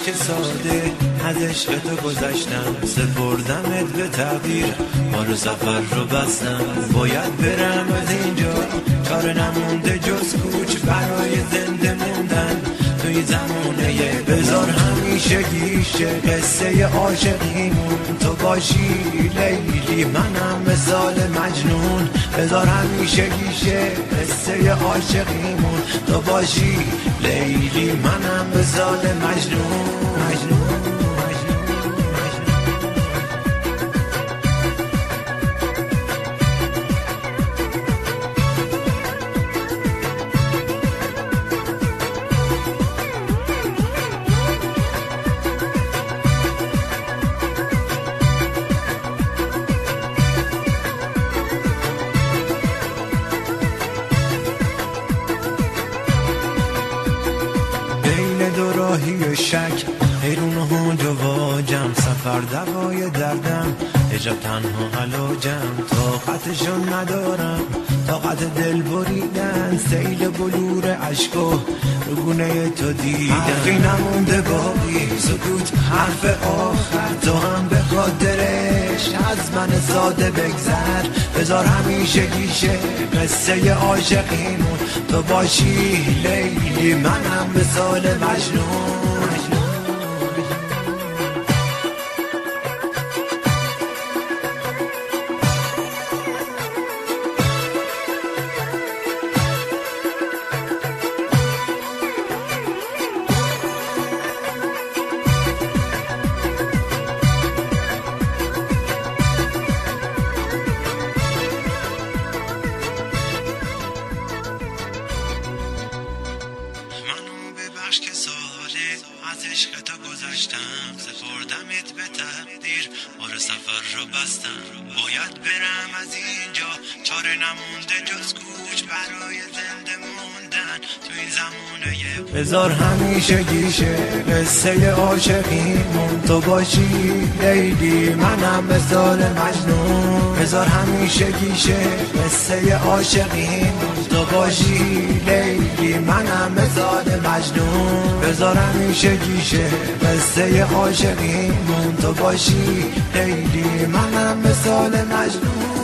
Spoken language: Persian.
اشک ساده از عشق تو گذشتم، سپردمت به تقدیر، ما رو سفر رو بستم. باید برم از اینجا، چاره نمونده جز کوچ برای زنده موندن توی زمونه. بذار همیشه گیشه قصه عاشقیمون تو باشی لیلی، منم مثال مجنون. بذار همیشه گیشه قصه عاشقیمون تو باشی لیلی، منم مثال مجنون. دو راهی شک حیرون و هنج و واجم، سفر دوای دردم هجاب تنها علاجم. طاقتشو ندارم طاقت دل بریدن، سیل بلور عشقو رگونه تو دیدم. حرفی نمونده باقی سکوت حرف آخر، تو هم به خاطرش از من ساده بگذر. بذار همیشه گیشه قصه عاشقیمون تو باشی لیلی، منم مثال مجنون. که ساله از عشق تو گذشتم، سپردمت به تقدیر، بار سفر رو بستم. باید برم از اینجا، چاره نمونده جز کوچ برای زنده موندن تو این زمونه. بذار همیشه گیشه قصه عاشقیمون تو باشی لیلی، منم مثال مجنون. بذار همیشه گیشه قصه عاشقیمون تو باشی لیلی، منم مثال مجنون. بذار همیشه گیشه قصه عاشقیمون تو باشی لیلی، منم مثال مجنون.